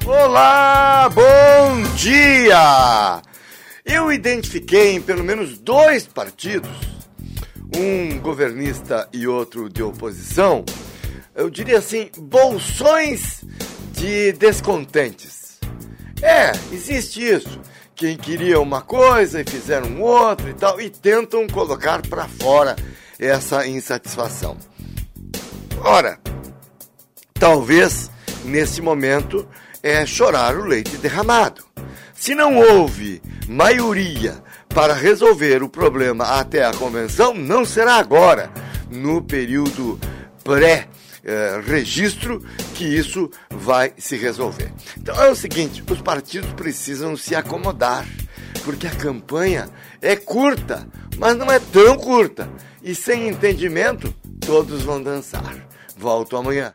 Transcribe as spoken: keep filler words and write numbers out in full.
Olá, bom dia! Eu identifiquei em pelo menos dois partidos, um governista e outro de oposição, eu diria assim, bolsões de descontentes. É, existe isso. Quem queria uma coisa e fizeram outra e tal, e tentam colocar para fora essa insatisfação. Ora, talvez nesse momento é chorar o leite derramado. Se não houve maioria para resolver o problema até a convenção, não será agora, no período pré-registro, que isso vai se resolver. Então é o seguinte, os partidos precisam se acomodar, porque a campanha é curta, mas não é tão curta. E sem entendimento, todos vão dançar. Volto amanhã.